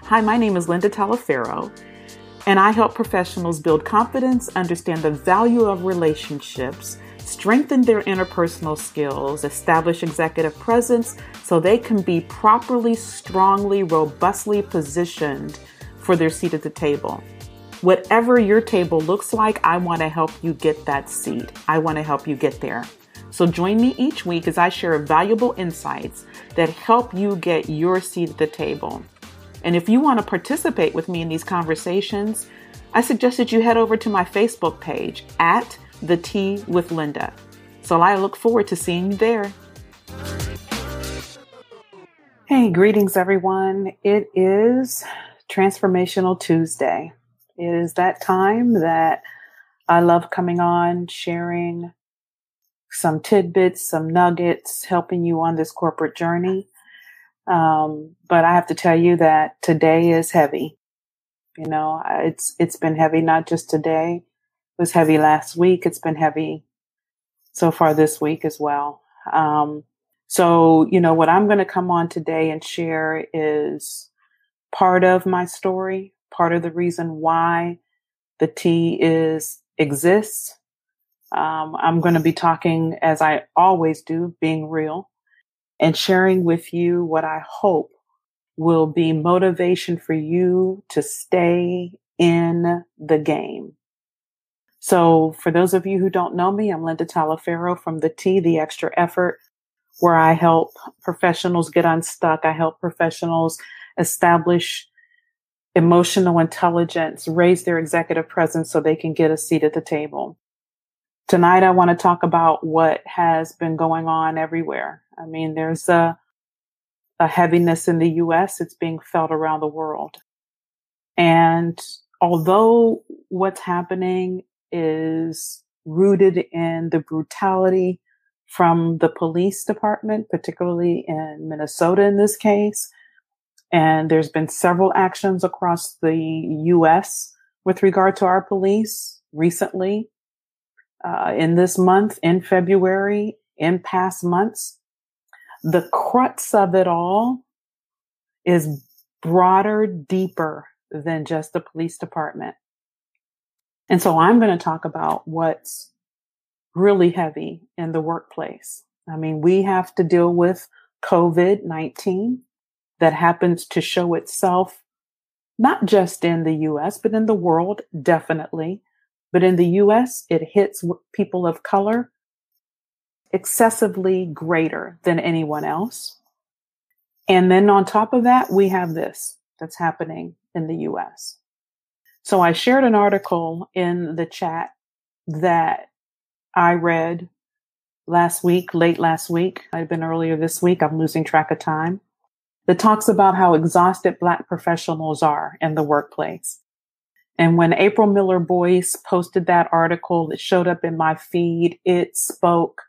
Hi, my name is Linda Talaferro, and I help professionals build confidence, understand the value of relationships, strengthen their interpersonal skills, establish executive presence so they can be properly, strongly, robustly positioned for their seat at the table. Whatever your table looks like, I want to help you get that seat. I want to help you get there. So join me each week as I share valuable insights that help you get your seat at the table. And if you want to participate with me in these conversations, I suggest that you head over to my Facebook page at The Tea with Linda. So I look forward to seeing you there. Hey, greetings everyone. It is Transformational Tuesday. It is that time that I love coming on, sharing some tidbits, some nuggets, helping you on this corporate journey. But I have to tell you that today is heavy. You know, it's been heavy, not just today. It was heavy last week. It's been heavy so far this week as well. So, what I'm going to come on today and share is part of my story, part of the reason why the tea exists. I'm going to be talking, as I always do, being real and sharing with you what I hope will be motivation for you to stay in the game. So for those of you who don't know me, I'm Linda Talaferro from The Tea, The Extra Effort, where I help professionals get unstuck. I help professionals establish emotional intelligence, raise their executive presence so they can get a seat at the table. Tonight, I want to talk about what has been going on everywhere. I mean, there's a heaviness in the U.S. It's being felt around the world. And although what's happening is rooted in the brutality from the police department, particularly in Minnesota in this case, and there's been several actions across the U.S. with regard to our police recently, in this month, in February, in past months. The crux of it all is broader, deeper than just the police department. And so I'm going to talk about what's really heavy in the workplace. I mean, we have to deal with COVID-19 that happens to show itself not just in the U.S., but in the world, definitely. But in the U.S., it hits people of color excessively greater than anyone else. And then on top of that, we have this that's happening in the U.S. So I shared an article in the chat that I read last week, late last week. I've been earlier this week. I'm losing track of time. That talks about how exhausted Black professionals are in the workplace. And when April Miller Boyce posted that article that showed up in my feed, it spoke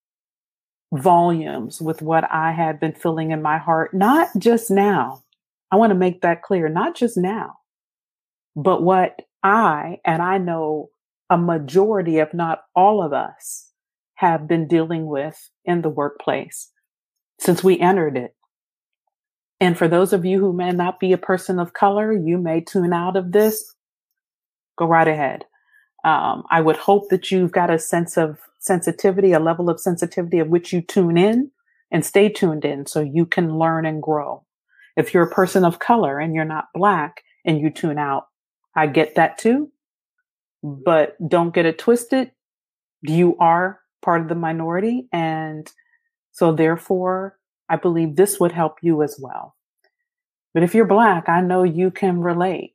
volumes with what I had been feeling in my heart, not just now. I want to make that clear, not just now, but what I know a majority, if not all of us, have been dealing with in the workplace since we entered it. And for those of you who may not be a person of color, you may tune out of this. Go right ahead. I would hope that you've got a sense of sensitivity, a level of sensitivity of which you tune in and stay tuned in so you can learn and grow. If you're a person of color and you're not Black and you tune out, I get that too. But don't get it twisted. You are part of the minority. And so therefore, I believe this would help you as well. But if you're Black, I know you can relate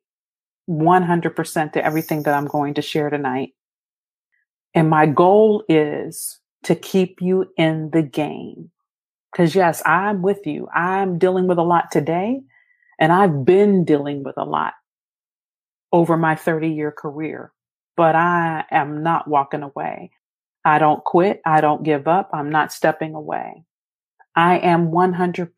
100% to everything that I'm going to share tonight. And my goal is to keep you in the game. Because yes, I'm with you. I'm dealing with a lot today, and I've been dealing with a lot over my 30-year career, but I am not walking away. I don't quit. I don't give up. I'm not stepping away. I am 100%,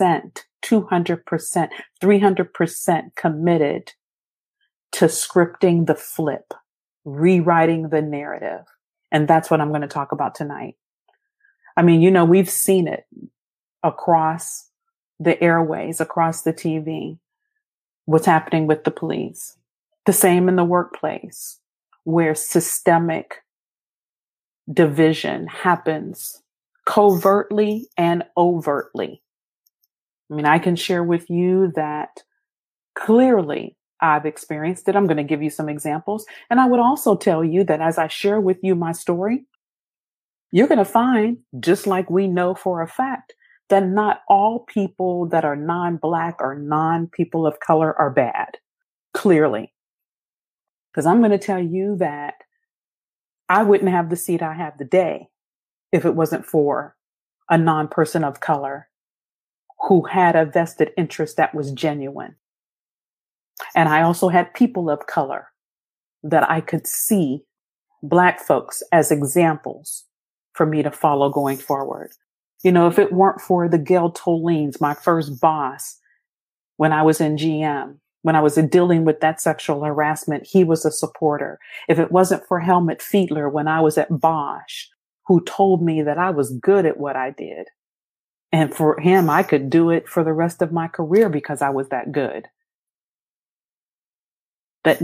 200%, 300% committed to scripting the flip, rewriting the narrative. And that's what I'm going to talk about tonight. I mean, we've seen it across the airways, across the TV. what's happening with the police. The same in the workplace, where systemic division happens covertly and overtly. I mean, I can share with you that clearly I've experienced it. I'm going to give you some examples. And I would also tell you that as I share with you my story, you're going to find, just like we know for a fact, that not all people that are non-Black or non-people of color are bad. Clearly. Because I'm going to tell you that I wouldn't have the seat I have today if it wasn't for a non-person of color who had a vested interest that was genuine. And I also had people of color that I could see, Black folks, as examples for me to follow going forward. You know, if it weren't for the Gail Tolines, my first boss, when I was in GM, when I was dealing with that sexual harassment, he was a supporter. If it wasn't for Helmut Fiedler, when I was at Bosch, who told me that I was good at what I did. And for him, I could do it for the rest of my career because I was that good. That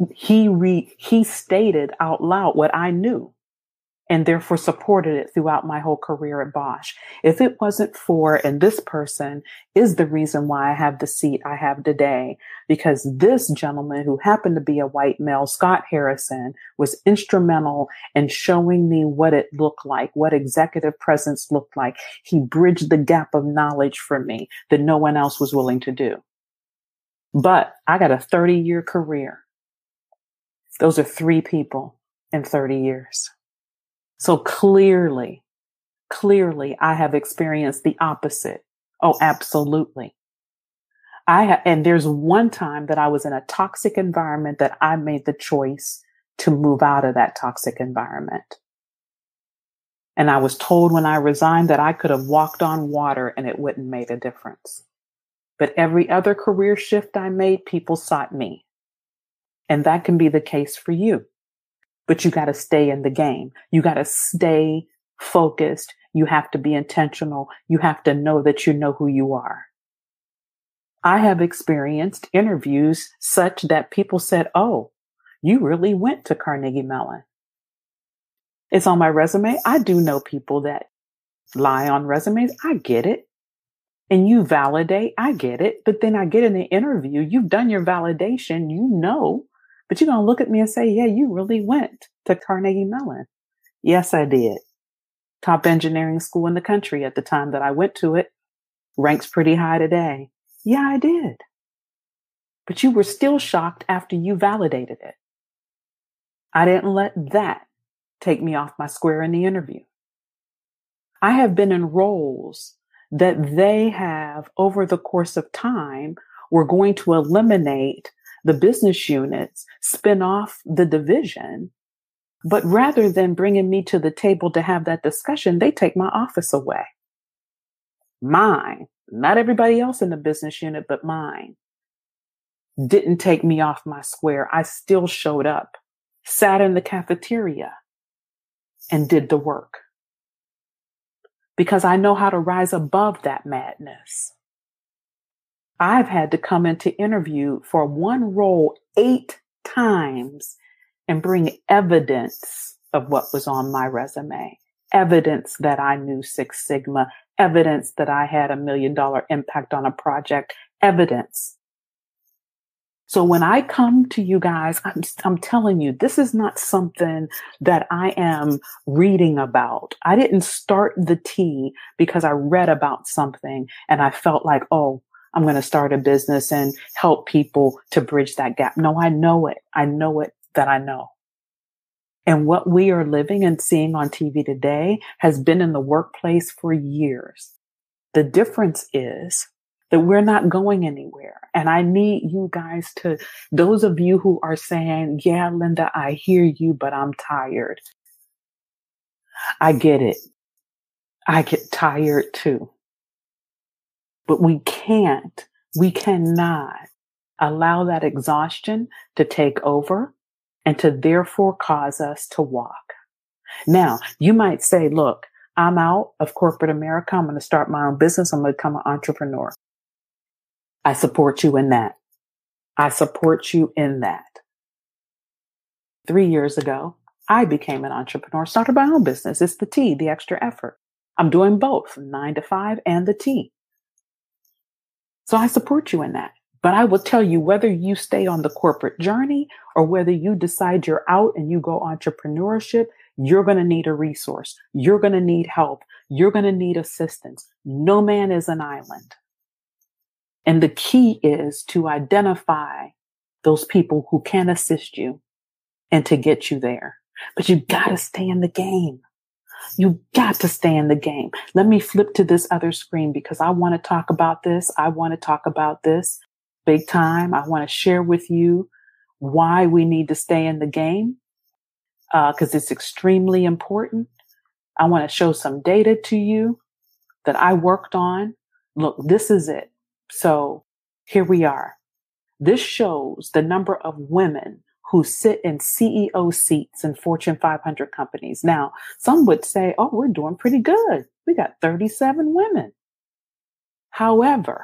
he stated out loud what I knew and therefore supported it throughout my whole career at Bosch. If it wasn't for, and this person is the reason why I have the seat I have today, because this gentleman who happened to be a white male, Scott Harrison, was instrumental in showing me what it looked like, what executive presence looked like. He bridged the gap of knowledge for me that no one else was willing to do. But I got a 30-year career. Those are 3 people in 30 years. So clearly, I have experienced the opposite. Oh, absolutely. And there's one time that I was in a toxic environment that I made the choice to move out of that toxic environment. And I was told when I resigned that I could have walked on water and it wouldn't make a difference. But every other career shift I made, people sought me. And that can be the case for you. But you got to stay in the game. You got to stay focused. You have to be intentional. You have to know that you know who you are. I have experienced interviews such that people said, oh, you really went to Carnegie Mellon. It's on my resume. I do know people that lie on resumes. I get it. And you validate. I get it. But then I get in the interview. You've done your validation. You know. But you're going to look at me and say, yeah, you really went to Carnegie Mellon. Yes, I did. Top engineering school in the country at the time that I went to it. Ranks pretty high today. Yeah, I did. But you were still shocked after you validated it. I didn't let that take me off my square in the interview. I have been in roles that they have, over the course of time, were going to eliminate the business units, spin off the division. But rather than bringing me to the table to have that discussion, they take my office away. Mine, not everybody else in the business unit, but mine, didn't take me off my square. I still showed up, sat in the cafeteria, and did the work. Because I know how to rise above that madness. I've had to come into interview for one role 8 times and bring evidence of what was on my resume, evidence that I knew Six Sigma, evidence that I had $1 million impact on a project, evidence. So when I come to you guys, I'm telling you, this is not something that I am reading about. I didn't start the tea because I read about something and I felt like, oh, I'm going to start a business and help people to bridge that gap. No, I know it. I know it that I know. And what we are living and seeing on TV today has been in the workplace for years. The difference is that we're not going anywhere. And I need you guys to, those of you who are saying, yeah, Linda, I hear you, but I'm tired. I get it. I get tired too. But we cannot allow that exhaustion to take over and to therefore cause us to walk. Now, you might say, look, I'm out of corporate America. I'm going to start my own business. I'm going to become an entrepreneur. I support you in that. I support you in that. 3 years ago, I became an entrepreneur, started my own business. It's the T, the extra effort. I'm doing both 9 to 5 and the T. So I support you in that. But I will tell you, whether you stay on the corporate journey or whether you decide you're out and you go entrepreneurship, you're going to need a resource. You're going to need help. You're going to need assistance. No man is an island. And the key is to identify those people who can assist you and to get you there. But you got to stay in the game. You got to stay in the game. Let me flip to this other screen because I want to talk about this. I want to talk about this big time. I want to share with you why we need to stay in the game because it's extremely important. I want to show some data to you that I worked on. Look, this is it. So here we are. This shows the number of women who sit in CEO seats in Fortune 500 companies. Now, some would say, oh, we're doing pretty good. We got 37 women. However,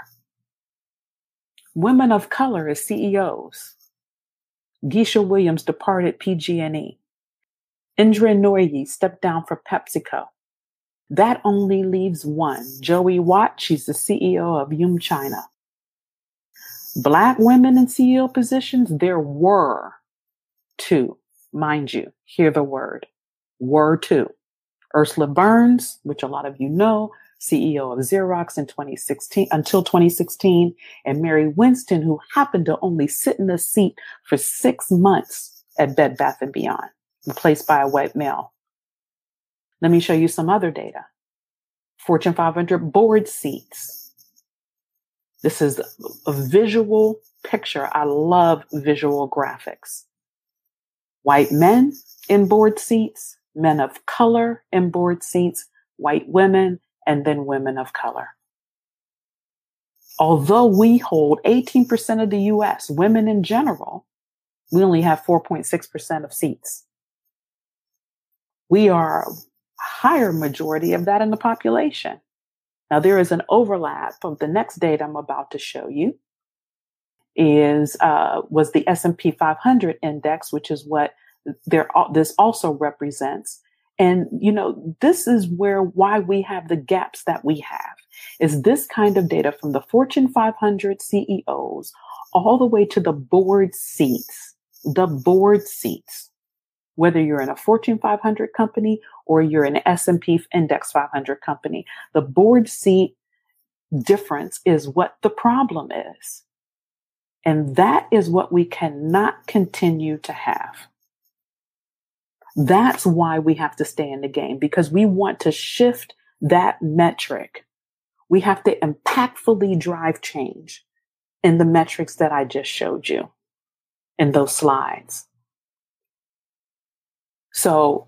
women of color as CEOs. Geisha Williams departed PG&E. Indra Nooyi stepped down for PepsiCo. That only leaves one, Joey Watt. She's the CEO of Yum China. Black women in CEO positions, there were two, mind you, hear the word, were two. Ursula Burns, which a lot of you know, CEO of Xerox in 2016, until 2016, and Mary Winston, who happened to only sit in the seat for 6 months at Bed Bath & Beyond, replaced by a white male. Let me show you some other data. Fortune 500 board seats. This is a visual picture. I love visual graphics. White men in board seats, men of color in board seats, white women, and then women of color. Although we hold 18% of the US, women in general, we only have 4.6% of seats. We are a higher majority of that in the population. Now there is an overlap of the next data I'm about to show you was the S&P 500 index, which is what this also represents. And, this is why we have the gaps that we have is this kind of data from the Fortune 500 CEOs all the way to the board seats, whether you're in a Fortune 500 company or you're in an S&P Index 500 company, the board seat difference is what the problem is. And that is what we cannot continue to have. That's why we have to stay in the game, because we want to shift that metric. We have to impactfully drive change in the metrics that I just showed you in those slides. So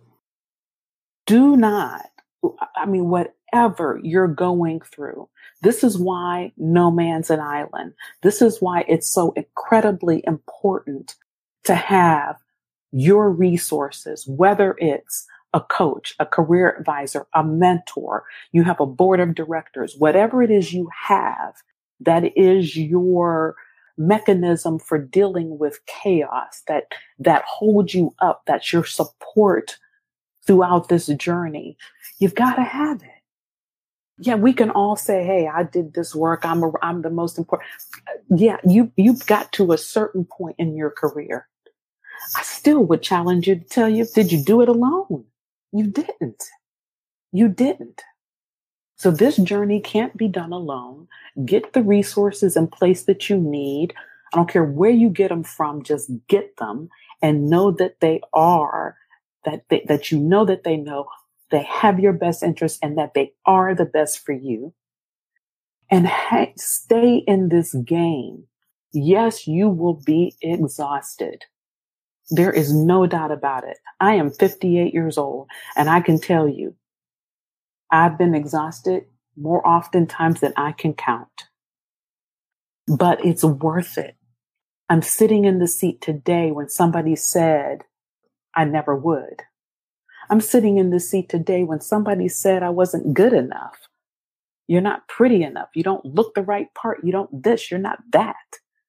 whatever you're going through, this is why no man's an island. This is why it's so incredibly important to have your resources, whether it's a coach, a career advisor, a mentor, you have a board of directors, whatever it is you have, that is your mechanism for dealing with chaos, that holds you up, that's your support throughout this journey. You've got to have it. Yeah, we can all say, hey, I did this work. I'm the most important. Yeah, you've got to a certain point in your career. I still would challenge you to tell you, did you do it alone? You didn't. You didn't. So this journey can't be done alone. Get the resources in place that you need. I don't care where you get them from, just get them and know that they are, that you know that they know they have your best interest and that they are the best for you. And stay in this game. Yes, you will be exhausted. There is no doubt about it. I am 58 years old, and I can tell you, I've been exhausted more often times than I can count. But it's worth it. I'm sitting in the seat today when somebody said I never would. I'm sitting in the seat today when somebody said I wasn't good enough. You're not pretty enough. You don't look the right part. You don't this. You're not that.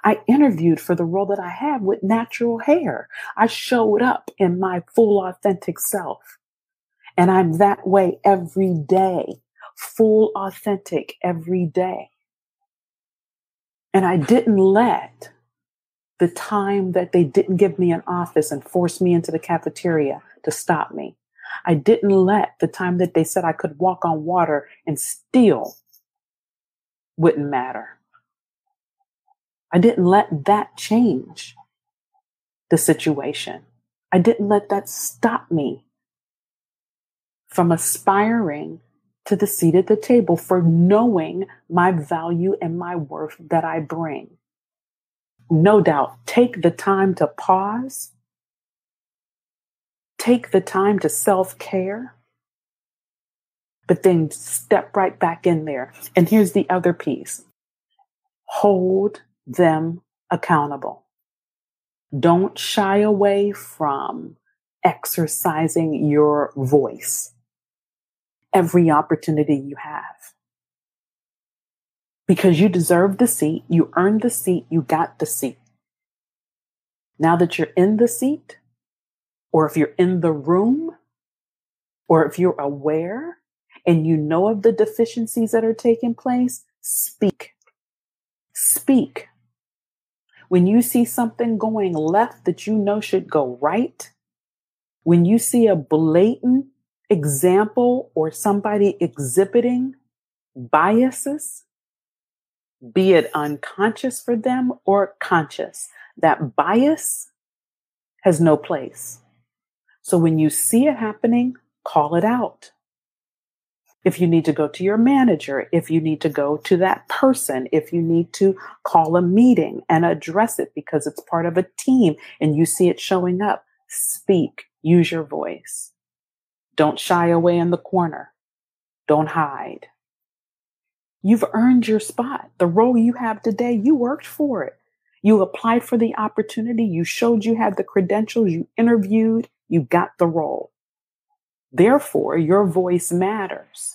I interviewed for the role that I had with natural hair. I showed up in my full authentic self. And I'm that way every day, full authentic every day. And I didn't let the time that they didn't give me an office and force me into the cafeteria to stop me. I didn't let the time that they said I could walk on water and still wouldn't matter. I didn't let that change the situation. I didn't let that stop me from aspiring to the seat at the table, for knowing my value and my worth that I bring. No doubt, take the time to pause. Take the time to self-care. But then step right back in there. And here's the other piece. Hold them accountable. Don't shy away from exercising your voice every opportunity you have. Because you deserve the seat, you earned the seat, you got the seat. Now that you're in the seat, or if you're in the room, or if you're aware and you know of the deficiencies that are taking place, speak. Speak. When you see something going left that you know should go right, when you see a blatant example or somebody exhibiting biases, be it unconscious for them or conscious, that bias has no place. So when you see it happening, call it out. If you need to go to your manager, if you need to go to that person, if you need to call a meeting and address it because it's part of a team and you see it showing up, speak, use your voice. Don't shy away in the corner. Don't hide. You've earned your spot. The role you have today, you worked for it. You applied for the opportunity. You showed you had the credentials. You interviewed. You got the role. Therefore, your voice matters.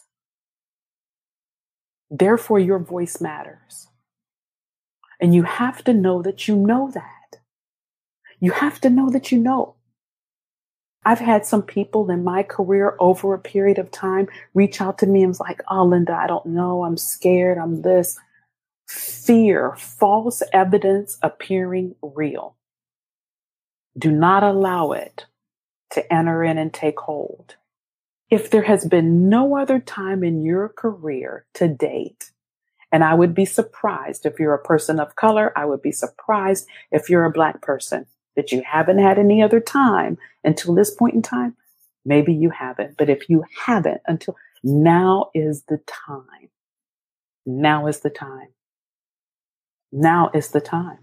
Therefore, your voice matters. And you have to know that you know that. You have to know that you know. I've had some people in my career over a period of time reach out to me and was like, oh, Linda, I don't know. I'm scared. I'm this. Fear, false evidence appearing real. Do not allow it to enter in and take hold. If there has been no other time in your career to date, and I would be surprised if you're a person of color, I would be surprised if you're a Black person, that you haven't had any other time until this point in time. Maybe you haven't, but if you haven't until now is the time. Now is the time. Now is the time.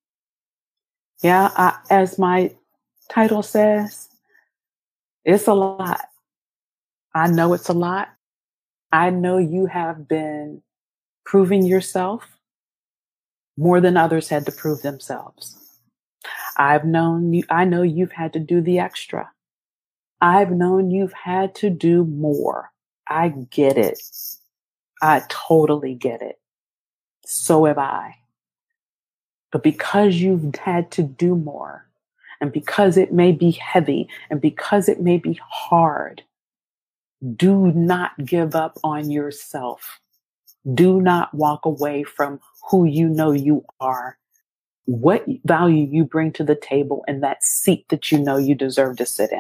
Yeah, as my title says, it's a lot. I know it's a lot. I know you have been proving yourself more than others had to prove themselves. I know you've had to do the extra. I've known you've had to do more. I get it. I totally get it. So have I. But because you've had to do more, and because it may be heavy, and because it may be hard, do not give up on yourself. Do not walk away from who you know you are, what value you bring to the table, and that seat that you know you deserve to sit in.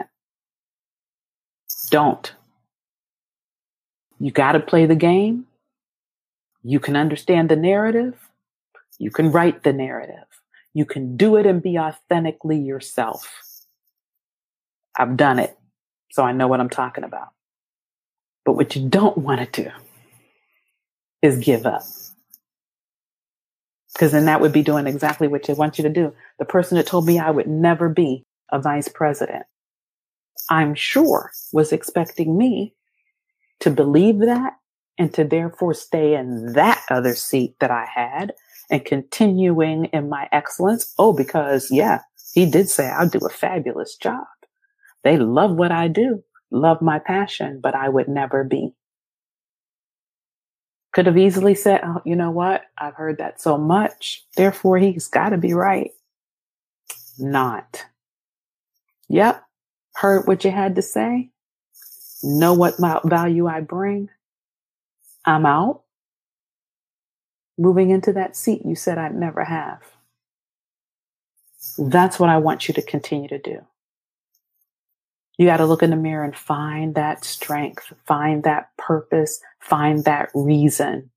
Don't. You got to play the game. You can understand the narrative. You can write the narrative. You can do it and be authentically yourself. I've done it, so I know what I'm talking about. But what you don't want to do is give up. Because then that would be doing exactly what you want you to do. The person that told me I would never be a vice president, I'm sure was expecting me to believe that and to therefore stay in that other seat that I had and continuing in my excellence. Oh, because yeah, he did say I'll do a fabulous job. They love what I do, love my passion, but I would never be. Could have easily said, oh, you know what? I've heard that so much. Therefore, he's got to be right. Not. Yep. Heard what you had to say. Know what value I bring. I'm out. Moving into that seat you said I'd never have. That's what I want you to continue to do. You got to look in the mirror and find that strength, find that purpose, find that reason.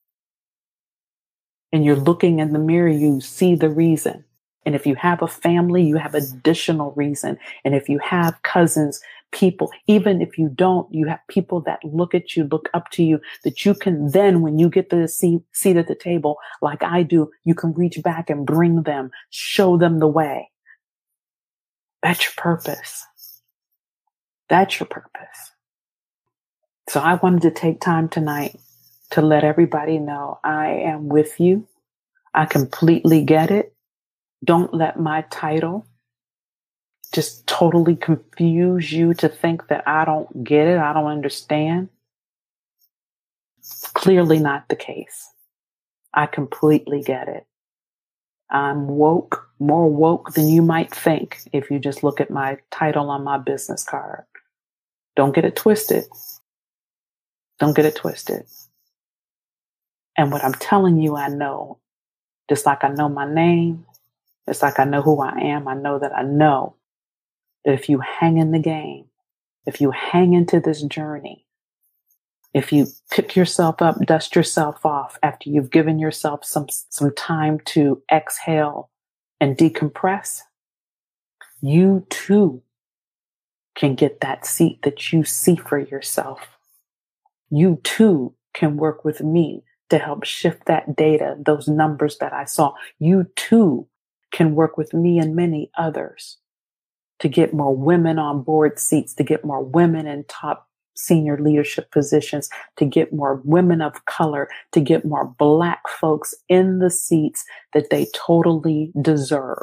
And you're looking in the mirror, you see the reason. And if you have a family, you have additional reason. And if you have cousins, people, even if you don't, you have people that look at you, look up to you, that you can then, when you get to the seat at the table, like I do, you can reach back and bring them, show them the way. That's your purpose. That's your purpose. So I wanted to take time tonight to let everybody know I am with you. I completely get it. Don't let my title just totally confuse you to think that I don't get it. I don't understand. It's clearly not the case. I completely get it. I'm woke, more woke than you might think if you just look at my title on my business card. Don't get it twisted. Don't get it twisted. And what I'm telling you, I know, just like I know my name, just like I know who I am, I know that if you hang in the game, if you hang into this journey, if you pick yourself up, dust yourself off after you've given yourself some time to exhale and decompress, you too can get that seat that you see for yourself. You too can work with me to help shift that data, those numbers that I saw. You too can work with me and many others to get more women on board seats, to get more women in top senior leadership positions, to get more women of color, to get more Black folks in the seats that they totally deserve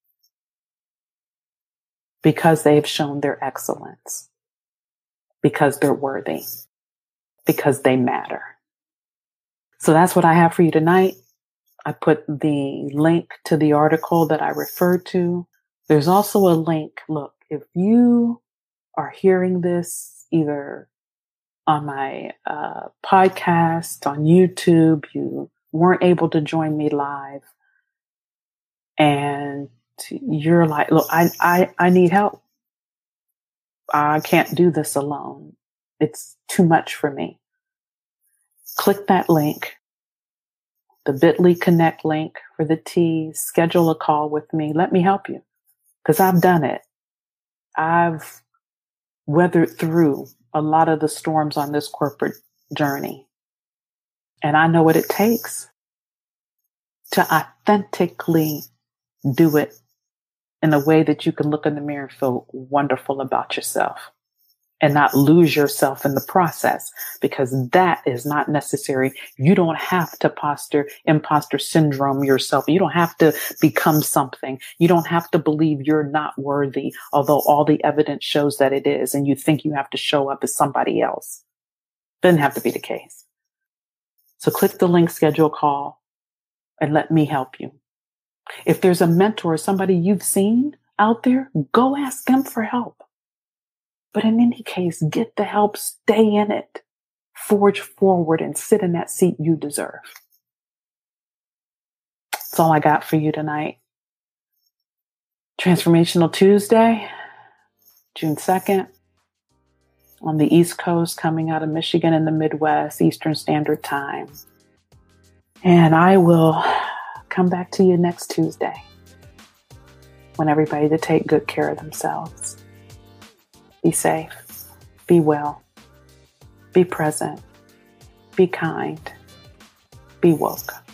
because they've shown their excellence, because they're worthy, because they matter. So that's what I have for you tonight. I put the link to the article that I referred to. There's also a link. Look, if you are hearing this either on my podcast, on YouTube, you weren't able to join me live, and you're like, look, I need help. I can't do this alone. It's too much for me. Click that link, the bit.ly connect link for the T, schedule a call with me. Let me help you because I've done it. I've weathered through a lot of the storms on this corporate journey. And I know what it takes to authentically do it in a way that you can look in the mirror and feel wonderful about yourself and not lose yourself in the process, because that is not necessary. You don't have to imposter syndrome yourself. You don't have to become something. You don't have to believe you're not worthy, although all the evidence shows that it is, and you think you have to show up as somebody else. Doesn't have to be the case. So click the link, schedule a call, and let me help you. If there's a mentor, somebody you've seen out there, go ask them for help. But in any case, get the help, stay in it, forge forward, and sit in that seat you deserve. That's all I got for you tonight. Transformational Tuesday, June 2nd, on the East Coast, coming out of Michigan in the Midwest, Eastern Standard Time. And I will come back to you next Tuesday. Want everybody to take good care of themselves. Be safe, be well, be present, be kind, be woke.